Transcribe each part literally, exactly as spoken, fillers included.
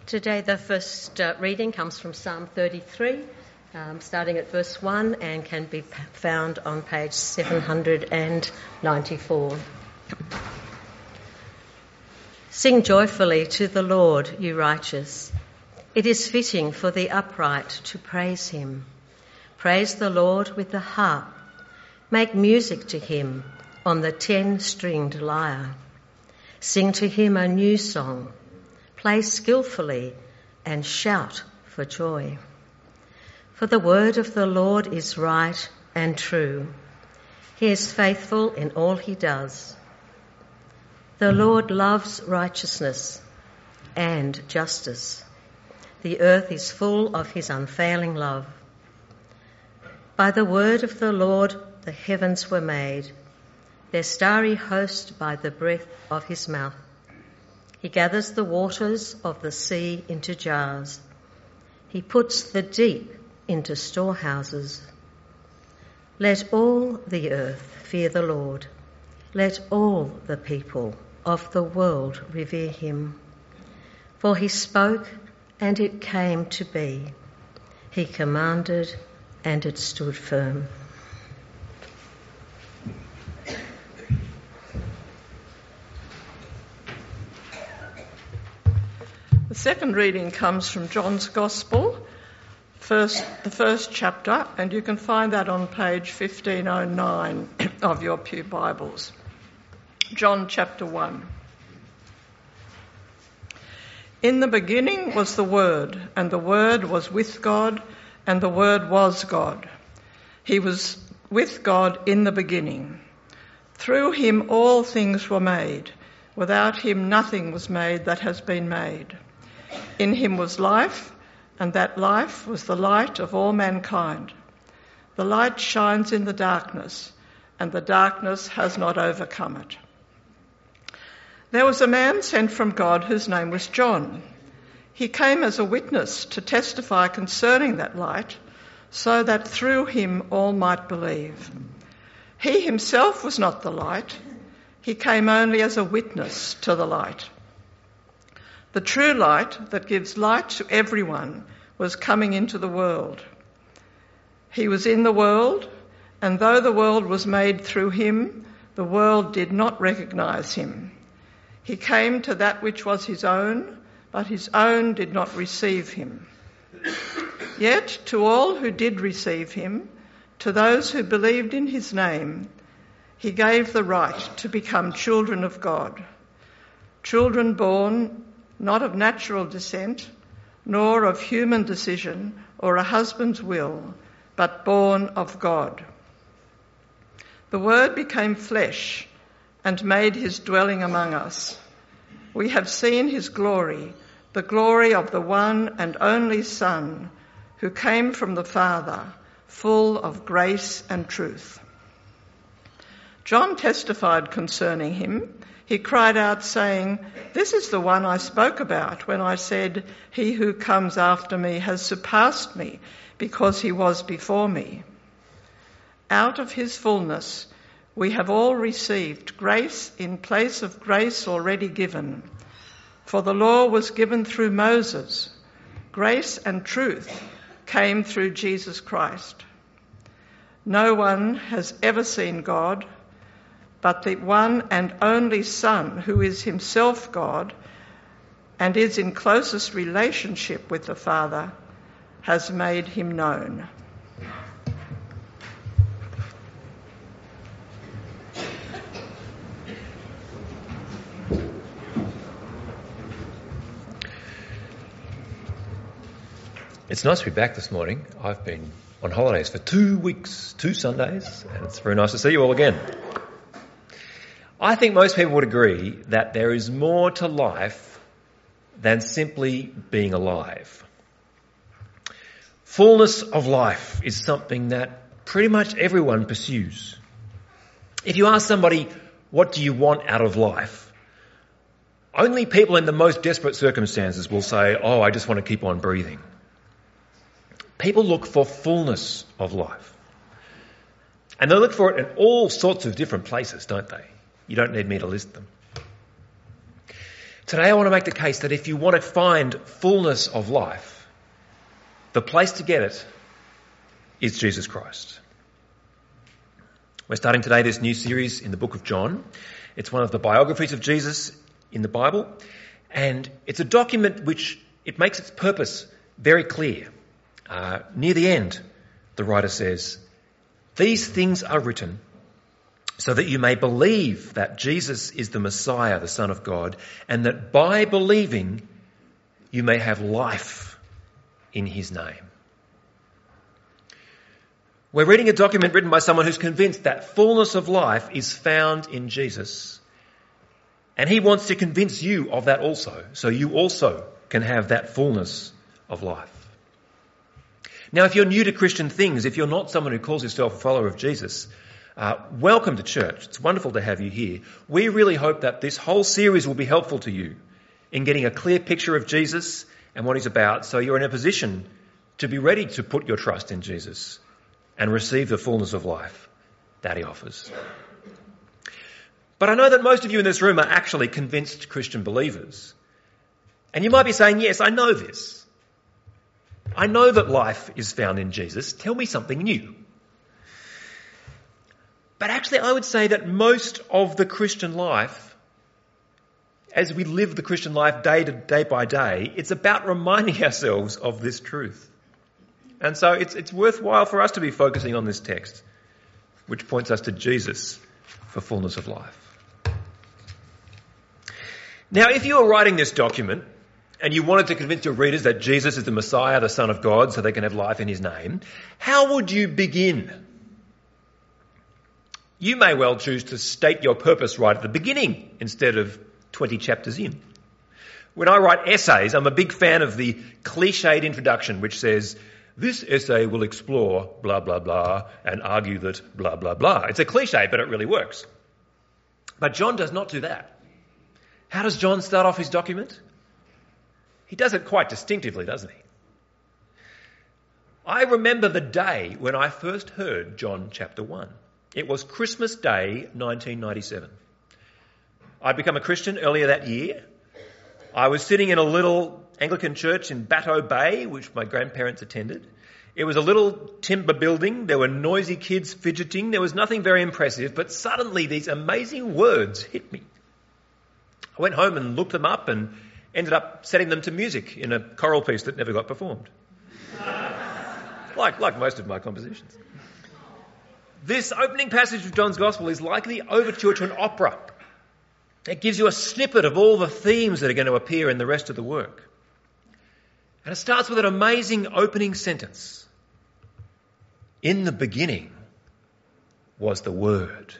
Today the first uh, reading comes from Psalm thirty-three, um, starting at verse one, and can be p- found on page seven hundred ninety-four. Sing joyfully to the Lord, you righteous. It is fitting for the upright to praise him. Praise the Lord with the harp. Make music to him on the ten-stringed lyre. Sing to him a new song. Play skillfully and shout for joy. For the word of the Lord is right and true. He is faithful in all he does. The Lord loves righteousness and justice. The earth is full of his unfailing love. By the word of the Lord the heavens were made, their starry host by the breath of his mouth. He gathers the waters of the sea into jars. He puts the deep into storehouses. Let all the earth fear the Lord. Let all the people of the world revere him. For he spoke, and it came to be. He commanded, and it stood firm. The second reading comes from John's Gospel, first, the first chapter, and you can find that on page fifteen oh nine of your Pew Bibles. John chapter one. In the beginning was the Word, and the Word was with God, and the Word was God. He was with God in the beginning. Through him all things were made. Without him nothing was made that has been made. In him was life, and that life was the light of all mankind. The light shines in the darkness, and the darkness has not overcome it. There was a man sent from God whose name was John. He came as a witness to testify concerning that light, so that through him all might believe. He himself was not the light. He came only as a witness to the light. The true light that gives light to everyone was coming into the world. He was in the world, and though the world was made through him, the world did not recognise him. He came to that which was his own, but his own did not receive him. Yet to all who did receive him, to those who believed in his name, he gave the right to become children of God. Children born not of natural descent, nor of human decision or a husband's will, but born of God. The Word became flesh and made his dwelling among us. We have seen his glory, the glory of the one and only Son, who came from the Father, full of grace and truth. John testified concerning him. He cried out, saying, "This is the one I spoke about when I said, 'He who comes after me has surpassed me, because he was before me.' Out of his fullness we have all received grace in place of grace already given. For the law was given through Moses. Grace and truth came through Jesus Christ. No one has ever seen God, but the one and only Son, who is himself God and is in closest relationship with the Father, has made him known." It's nice to be back this morning. I've been on holidays for two weeks, two Sundays, and it's very nice to see you all again. I think most people would agree that there is more to life than simply being alive. Fullness of life is something that pretty much everyone pursues. If you ask somebody, what do you want out of life? Only people in the most desperate circumstances will say, oh, I just want to keep on breathing. People look for fullness of life. And they look for it in all sorts of different places, don't they? You don't need me to list them. Today I want to make the case that if you want to find fullness of life, the place to get it is Jesus Christ. We're starting today this new series in the book of John. It's one of the biographies of Jesus in the Bible, and it's a document which it makes its purpose very clear. Uh, near the end, the writer says, "These things are written so that you may believe that Jesus is the Messiah, the Son of God, and that by believing you may have life in his name." We're reading a document written by someone who's convinced that fullness of life is found in Jesus. And he wants to convince you of that also, so you also can have that fullness of life. Now, if you're new to Christian things, if you're not someone who calls yourself a follower of Jesus, uh, welcome to church. It's wonderful to have you here. We really hope that this whole series will be helpful to you in getting a clear picture of Jesus and what he's about, so you're in a position to be ready to put your trust in Jesus and receive the fullness of life that he offers. But I know that most of you in this room are actually convinced Christian believers. And you might be saying, yes, I know this. I know that life is found in Jesus. Tell me something new. But actually, I would say that most of the Christian life, as we live the Christian life day to day by day, it's about reminding ourselves of this truth. And so it's, it's worthwhile for us to be focusing on this text, which points us to Jesus for fullness of life. Now, if you were writing this document and you wanted to convince your readers that Jesus is the Messiah, the Son of God, so they can have life in his name, how would you begin? You may well choose to state your purpose right at the beginning instead of twenty chapters in. When I write essays, I'm a big fan of the cliched introduction which says, "This essay will explore blah, blah, blah and argue that blah, blah, blah." It's a cliche, but it really works. But John does not do that. How does John start off his document? He does it quite distinctively, doesn't he? I remember the day when I first heard John chapter one. It was Christmas Day, nineteen ninety-seven. I'd become a Christian earlier that year. I was sitting in a little Anglican church in Batteau Bay, which my grandparents attended. It was a little timber building. There were noisy kids fidgeting. There was nothing very impressive, but suddenly these amazing words hit me. I went home and looked them up and ended up setting them to music in a choral piece that never got performed. like, like most of my compositions. This opening passage of John's Gospel is like the overture to an opera. It gives you a snippet of all the themes that are going to appear in the rest of the work. And it starts with an amazing opening sentence. "In the beginning was the Word."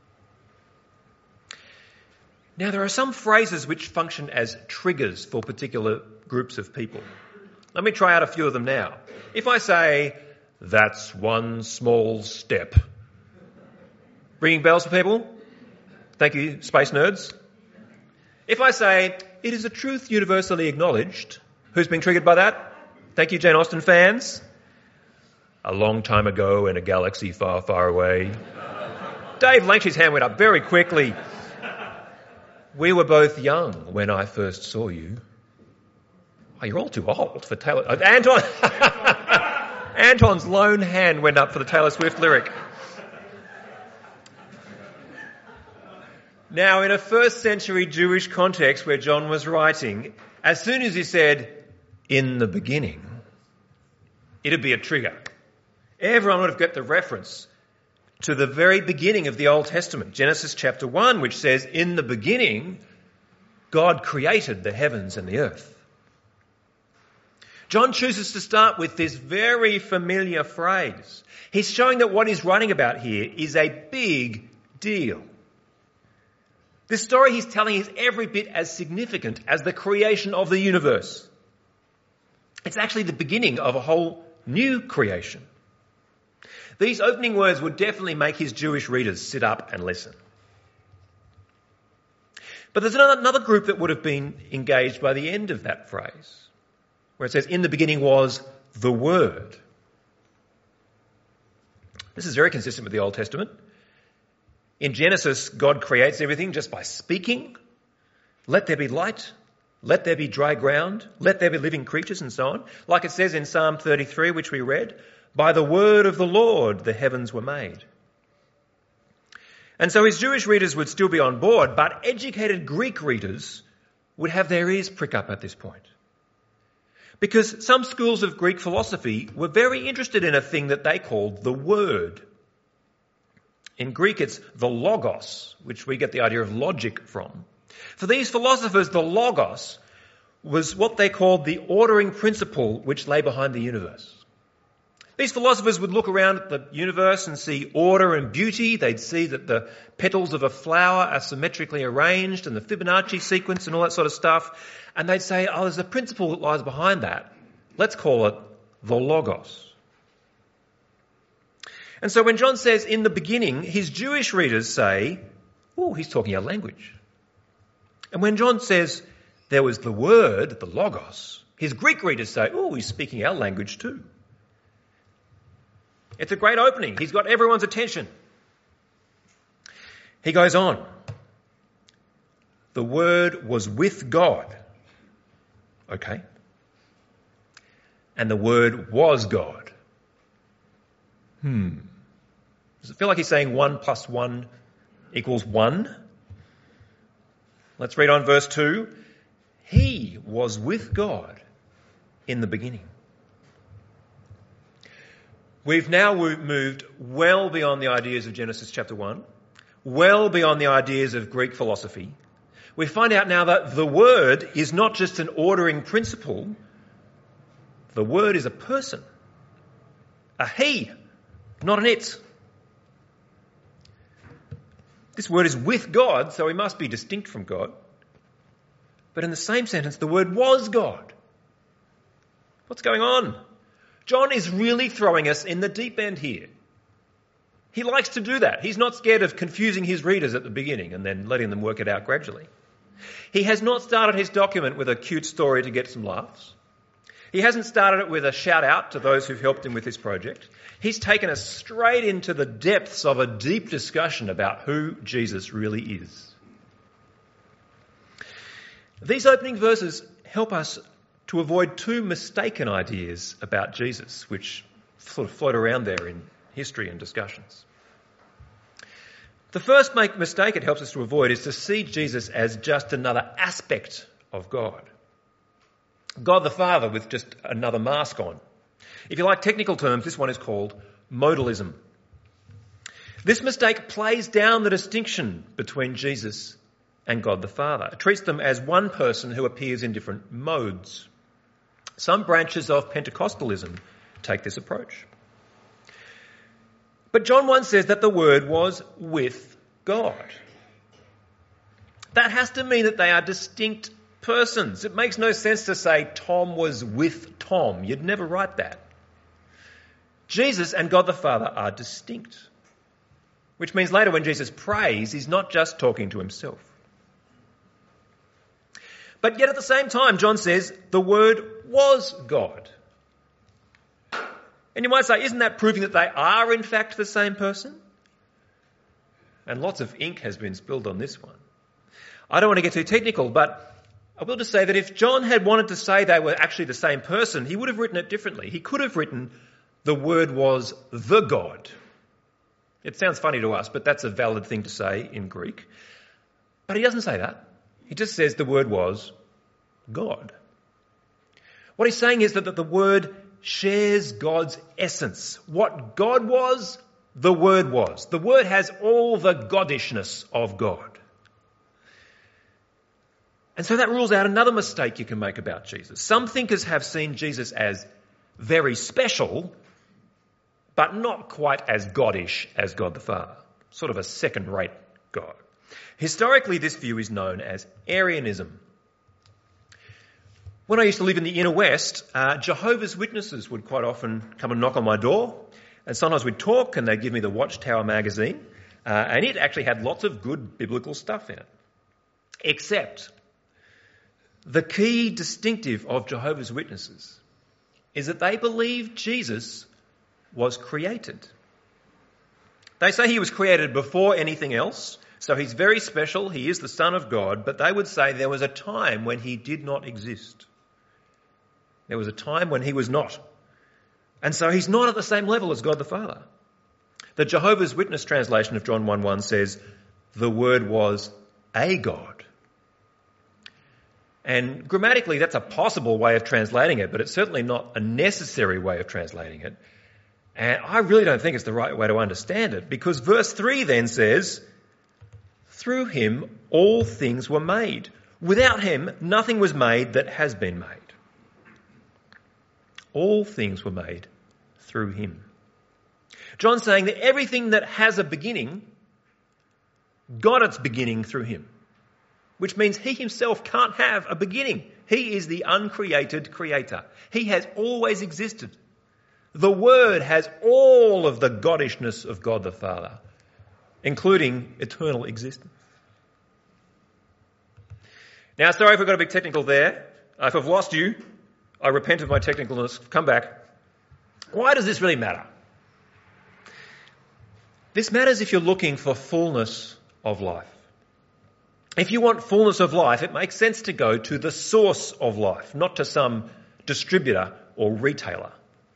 Now, there are some phrases which function as triggers for particular groups of people. Let me try out a few of them now. If I say, "That's one small step," ringing bells for people? Thank you, space nerds. If I say, "It is a truth universally acknowledged," who's been triggered by that? Thank you, Jane Austen fans. "A long time ago in a galaxy far, far away." Dave Lanchy's hand went up very quickly. "We were both young when I first saw you." Oh, you're all too old for Taylor... Uh, Anton... Anton's lone hand went up for the Taylor Swift lyric. Now, in a first century Jewish context where John was writing, as soon as he said, "in the beginning," it'd be a trigger. Everyone would have got the reference to the very beginning of the Old Testament, Genesis chapter one, which says, "In the beginning, God created the heavens and the earth." John chooses to start with this very familiar phrase. He's showing that what he's writing about here is a big deal. This story he's telling is every bit as significant as the creation of the universe. It's actually the beginning of a whole new creation. These opening words would definitely make his Jewish readers sit up and listen. But there's another group that would have been engaged by the end of that phrase, where it says, "In the beginning was the Word." This is very consistent with the Old Testament. In Genesis, God creates everything just by speaking. Let there be light. Let there be dry ground. Let there be living creatures and so on. Like it says in Psalm thirty-three, which we read, by the word of the Lord the heavens were made. And so his Jewish readers would still be on board, but educated Greek readers would have their ears prick up at this point. Because some schools of Greek philosophy were very interested in a thing that they called the word. In Greek, it's the logos, which we get the idea of logic from. For these philosophers, the logos was what they called the ordering principle which lay behind the universe. These philosophers would look around at the universe and see order and beauty. They'd see that the petals of a flower are symmetrically arranged and the Fibonacci sequence and all that sort of stuff. And they'd say, oh, there's a principle that lies behind that. Let's call it the logos. And so when John says in the beginning, his Jewish readers say, oh, he's talking our language. And when John says there was the word, the logos, his Greek readers say, oh, he's speaking our language too. It's a great opening. He's got everyone's attention. He goes on. The Word was with God. Okay. And the Word was God. Hmm. Does it feel like he's saying one plus one equals one? Let's read on verse two. He was with God in the beginning. We've now moved well beyond the ideas of Genesis chapter one, well beyond the ideas of Greek philosophy. We find out now that the Word is not just an ordering principle. The Word is a person. A he, not an it. This Word is with God, so he must be distinct from God. But in the same sentence, the Word was God. What's going on? John is really throwing us in the deep end here. He likes to do that. He's not scared of confusing his readers at the beginning and then letting them work it out gradually. He has not started his document with a cute story to get some laughs. He hasn't started it with a shout out to those who've helped him with this project. He's taken us straight into the depths of a deep discussion about who Jesus really is. These opening verses help us to avoid two mistaken ideas about Jesus, which sort of float around there in history and discussions. The first make mistake it helps us to avoid is to see Jesus as just another aspect of God. God the Father with just another mask on. If you like technical terms, this one is called modalism. This mistake plays down the distinction between Jesus and God the Father. It treats them as one person who appears in different modes. Some branches of Pentecostalism take this approach. But John one says that the Word was with God. That has to mean that they are distinct persons. It makes no sense to say Tom was with Tom. You'd never write that. Jesus and God the Father are distinct, which means later when Jesus prays, he's not just talking to himself. But yet at the same time, John says the Word was God. And you might say, isn't that proving that they are in fact the same person? And lots of ink has been spilled on this one. I don't want to get too technical, but I will just say that if John had wanted to say they were actually the same person, he would have written it differently. He could have written the Word was the God. It sounds funny to us, but that's a valid thing to say in Greek. But he doesn't say that. He just says the Word was God. What he's saying is that, that the Word shares God's essence. What God was, the Word was. The Word has all the Godishness of God. And so that rules out another mistake you can make about Jesus. Some thinkers have seen Jesus as very special, but not quite as Godish as God the Father. Sort of a second-rate God. Historically, this view is known as Arianism. When I used to live in the inner west, uh, Jehovah's Witnesses would quite often come and knock on my door, and sometimes we'd talk and they'd give me the Watchtower magazine, uh, and it actually had lots of good biblical stuff in it. Except the key distinctive of Jehovah's Witnesses is that they believe Jesus was created. They say he was created before anything else, So he's very special, he is the Son of God, but they would say there was a time when he did not exist. There was a time when he was not. And so he's not at the same level as God the Father. The Jehovah's Witness translation of John one one says, the Word was a God. And grammatically that's a possible way of translating it, but it's certainly not a necessary way of translating it. And I really don't think it's the right way to understand it, because verse three then says, through him all things were made. Without him nothing was made that has been made. All things were made through him. John's saying that everything that has a beginning got its beginning through him, which means he himself can't have a beginning. He is the uncreated creator. He has always existed. The Word has all of the Godishness of God the Father, including eternal existence. Now, sorry if I got a bit technical there. Uh, if I've lost you, I repent of my technicalness. Come back. Why does this really matter? This matters if you're looking for fullness of life. If you want fullness of life, it makes sense to go to the source of life, not to some distributor or retailer.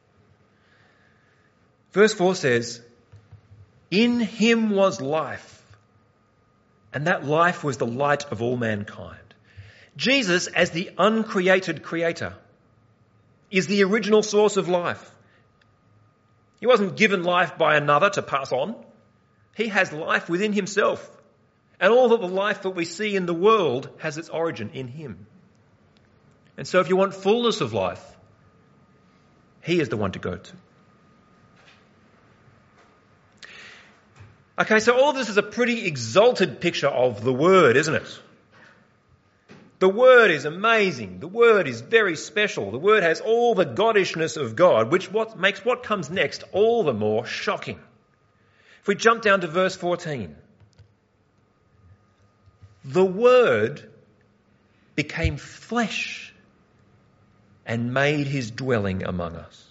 Verse four says, in him was life, and that life was the light of all mankind. Jesus, as the uncreated creator, is the original source of life. He wasn't given life by another to pass on. He has life within himself. And all of the life that we see in the world has its origin in him. And so if you want fullness of life, he is the one to go to. Okay, so all of this is a pretty exalted picture of the Word, isn't it? The Word is amazing. The Word is very special. The Word has all the Godishness of God, which what makes what comes next all the more shocking. If we jump down to verse fourteen. The Word became flesh and made his dwelling among us.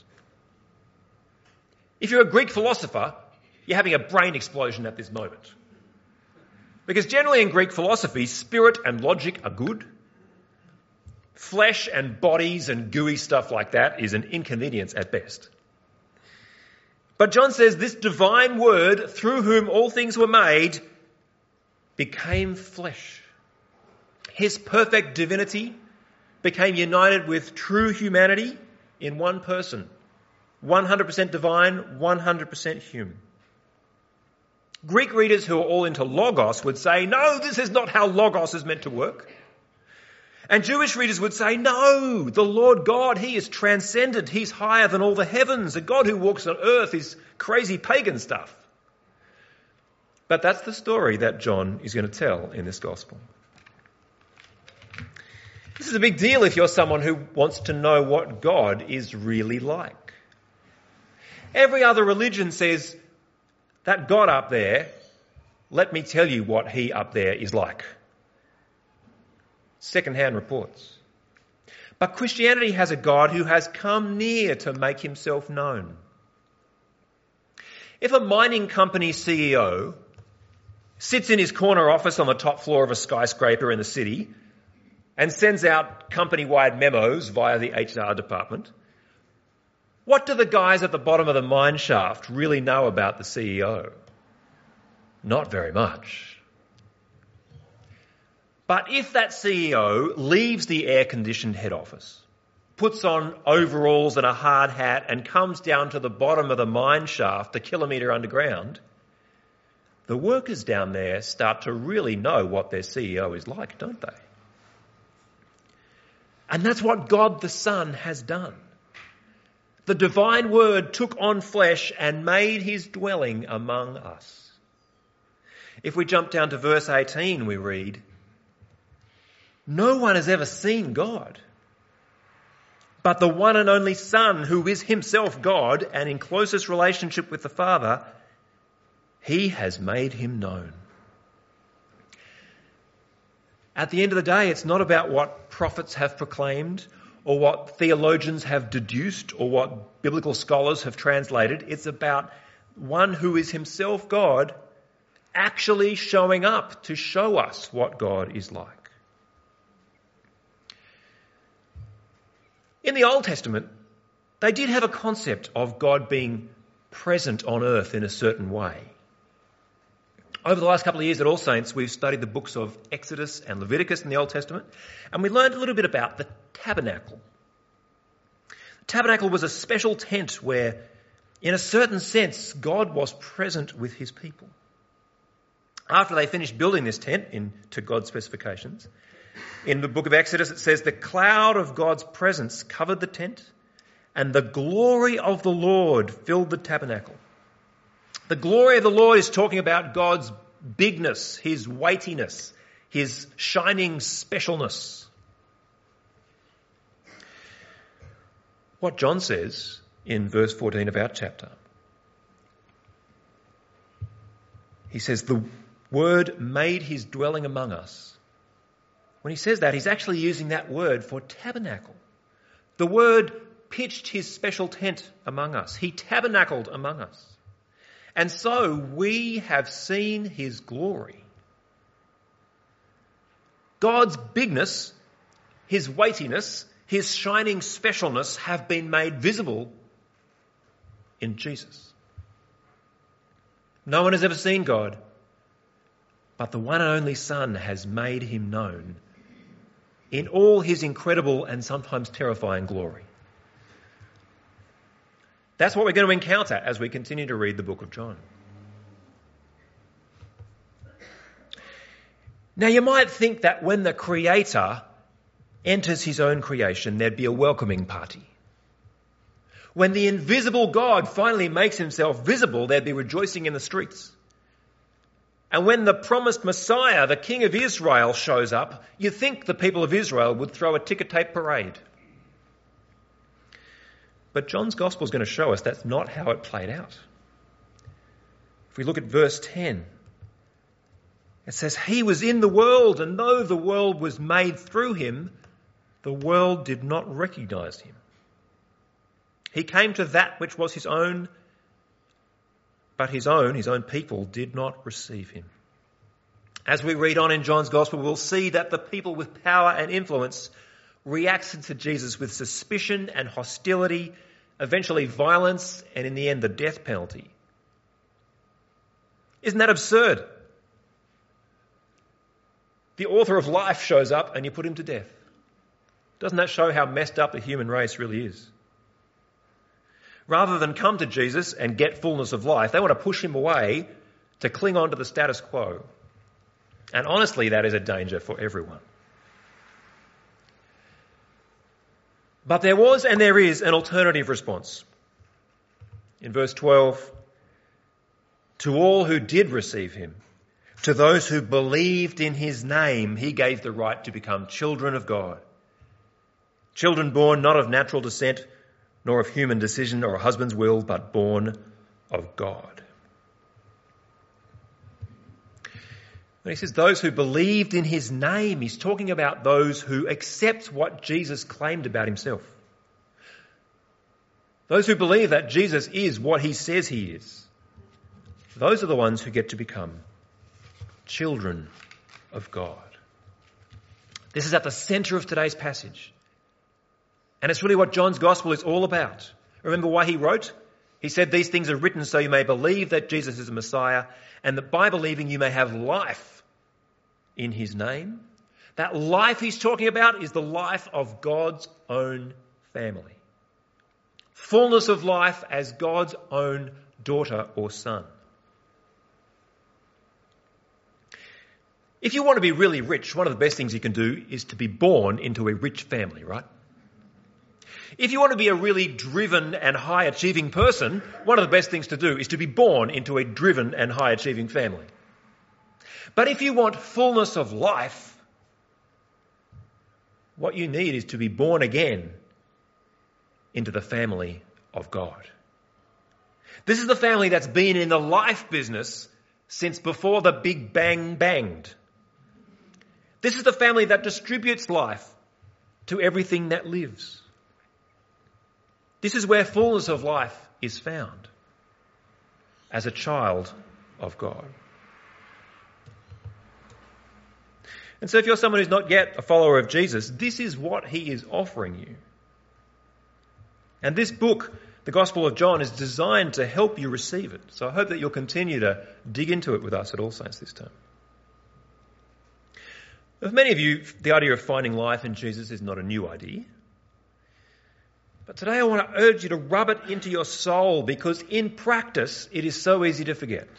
If you're a Greek philosopher, you're having a brain explosion at this moment. Because generally in Greek philosophy, spirit and logic are good. Flesh and bodies and gooey stuff like that is an inconvenience at best. But John says this divine Word, through whom all things were made, became flesh. His perfect divinity became united with true humanity in one person. one hundred percent divine, one hundred percent human. Greek readers who are all into logos would say, no, this is not how logos is meant to work. And Jewish readers would say, no, the Lord God, he is transcendent. He's higher than all the heavens. A God who walks on earth is crazy pagan stuff. But that's the story that John is going to tell in this gospel. This is a big deal if you're someone who wants to know what God is really like. Every other religion says, that God up there, let me tell you what he up there is like. Second-hand reports. But Christianity has a God who has come near to make himself known. If a mining company C E O sits in his corner office on the top floor of a skyscraper in the city and sends out company-wide memos via the H R department, what do the guys at the bottom of the mine shaft really know about the C E O? Not very much. But if that C E O leaves the air-conditioned head office, puts on overalls and a hard hat and comes down to the bottom of the mine shaft a kilometre underground, the workers down there start to really know what their C E O is like, don't they? And that's what God the Son has done. The divine Word took on flesh and made his dwelling among us. If we jump down to verse eighteen, we read, no one has ever seen God, but the one and only Son, who is himself God and in closest relationship with the Father, he has made him known. At the end of the day, it's not about what prophets have proclaimed or what theologians have deduced or what biblical scholars have translated. It's about one who is himself God actually showing up to show us what God is like. In the Old Testament, they did have a concept of God being present on earth in a certain way. Over the last couple of years at All Saints, we've studied the books of Exodus and Leviticus in the Old Testament, and we learned a little bit about the tabernacle. The tabernacle was a special tent where, in a certain sense, God was present with his people. After they finished building this tent in, to God's specifications, in the book of Exodus it says, the cloud of God's presence covered the tent, and the glory of the Lord filled the tabernacle. The glory of the Lord is talking about God's bigness, his weightiness, his shining specialness. What John says in verse fourteen of our chapter, he says, the Word made his dwelling among us. When he says that, he's actually using that word for tabernacle. The Word pitched his special tent among us. He tabernacled among us. And so we have seen his glory. God's bigness, his weightiness, his shining specialness have been made visible in Jesus. No one has ever seen God, but the one and only Son has made him known in all his incredible and sometimes terrifying glory. That's what we're going to encounter as we continue to read the book of John. Now, you might think that when the Creator enters his own creation, there'd be a welcoming party. When the invisible God finally makes himself visible, there'd be rejoicing in the streets. And when the promised Messiah, the King of Israel, shows up, you'd think the people of Israel would throw a ticker tape parade. But John's Gospel is going to show us that's not how it played out. If we look at verse ten, it says, he was in the world, and though the world was made through him, the world did not recognize him. He came to that which was his own, but his own, his own people, did not receive him. As we read on in John's Gospel, we'll see that the people with power and influence reacted to Jesus with suspicion and hostility, eventually violence, and in the end, the death penalty. Isn't that absurd? The author of life shows up and you put him to death. Doesn't that show how messed up the human race really is? Rather than come to Jesus and get fullness of life, they want to push him away to cling on to the status quo. And honestly, that is a danger for everyone. But there was and there is an alternative response. In verse twelve, to all who did receive him, to those who believed in his name, he gave the right to become children of God. Children born not of natural descent, nor of human decision or a husband's will, but born of God. When he says those who believed in his name, he's talking about those who accept what Jesus claimed about himself. Those who believe that Jesus is what he says he is. Those are the ones who get to become children of God. This is at the centre of today's passage. And it's really what John's Gospel is all about. Remember why he wrote? He said, these things are written so you may believe that Jesus is the Messiah, and that by believing you may have life in his name. That life he's talking about is the life of God's own family. Fullness of life as God's own daughter or son. If you want to be really rich, one of the best things you can do is to be born into a rich family, right? If you want to be a really driven and high-achieving person, one of the best things to do is to be born into a driven and high-achieving family. But if you want fullness of life, what you need is to be born again into the family of God. This is the family that's been in the life business since before the Big Bang banged. This is the family that distributes life to everything that lives. This is where fullness of life is found as a child of God. And so if you're someone who's not yet a follower of Jesus, this is what he is offering you. And this book, the Gospel of John, is designed to help you receive it. So I hope that you'll continue to dig into it with us at All Saints this term. For many of you, the idea of finding life in Jesus is not a new idea. But today I want to urge you to rub it into your soul, because in practice it is so easy to forget.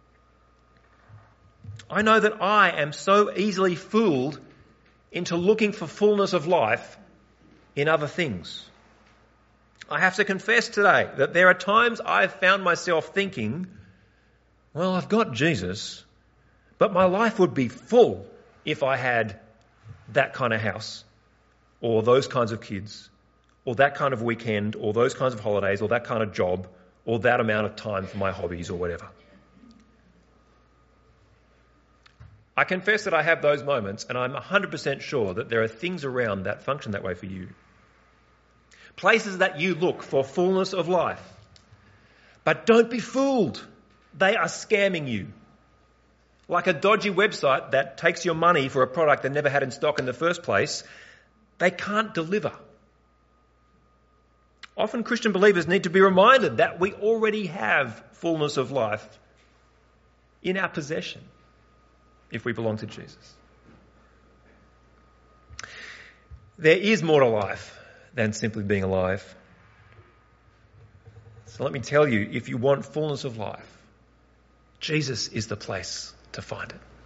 I know that I am so easily fooled into looking for fullness of life in other things. I have to confess today that there are times I've found myself thinking, well, I've got Jesus, but my life would be full if I had that kind of house, or those kinds of kids, or that kind of weekend, or those kinds of holidays, or that kind of job, or that amount of time for my hobbies, or whatever. I confess that I have those moments, and I'm one hundred percent sure that there are things around that function that way for you. Places that you look for fullness of life. But don't be fooled. They are scamming you. Like a dodgy website that takes your money for a product they never had in stock in the first place, they can't deliver. Often Christian believers need to be reminded that we already have fullness of life in our possession if we belong to Jesus. There is more to life than simply being alive. So let me tell you, if you want fullness of life, Jesus is the place to find it.